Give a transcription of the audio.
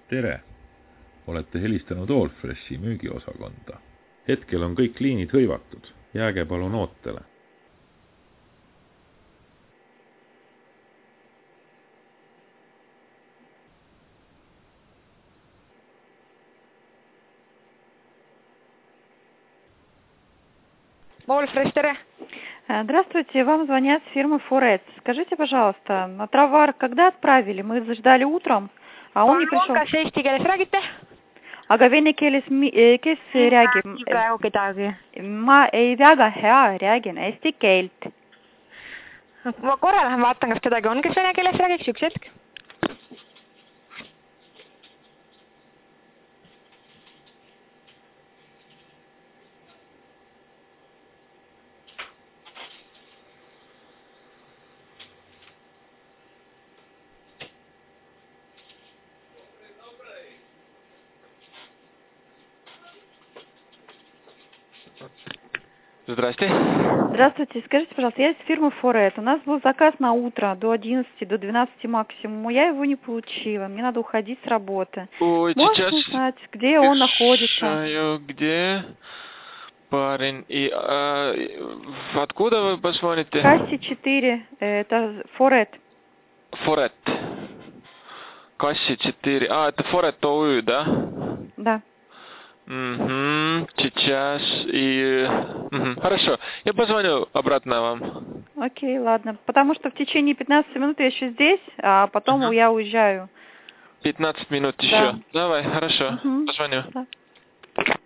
Tere! Olete helistanud Allfreshi müügiosakonda. Hetkel on kõik liinid hõivatud. Jääge palun ootele. Allfresh, tere! Здравствуйте, вам звонят с фирмы Форет. Скажите, пожалуйста, товар когда отправили? Мы ждали утром, а он не пришел. Kas eesti keeles räägite? Aga vene keeles kes räägib? Praegu kedagi. Ma ei väga hea räägin eesti keelt. Ma korra lähen vaatan, kas kedagi on, kes vene keeles räägiks, üks hetk. Здрасте. Здравствуйте. Скажите, пожалуйста, я из фирмы Форет. У нас был заказ на утро до 11, до 12 максимум. Я его не получила. Мне надо уходить с работы. Ой, Можете сейчас узнать, где он находится? Где парень? И откуда вы позвоните? Касси 4. Это Форет. Форет. Касси 4. Это Форет ОУ, да? Да. Угу. Сейчас Хорошо. Я позвоню обратно вам. Окей, ладно. Потому что в течение 15 минут я еще здесь, а потом я уезжаю. 15 минут Да. еще. Давай, хорошо. Угу. Позвоню. Да.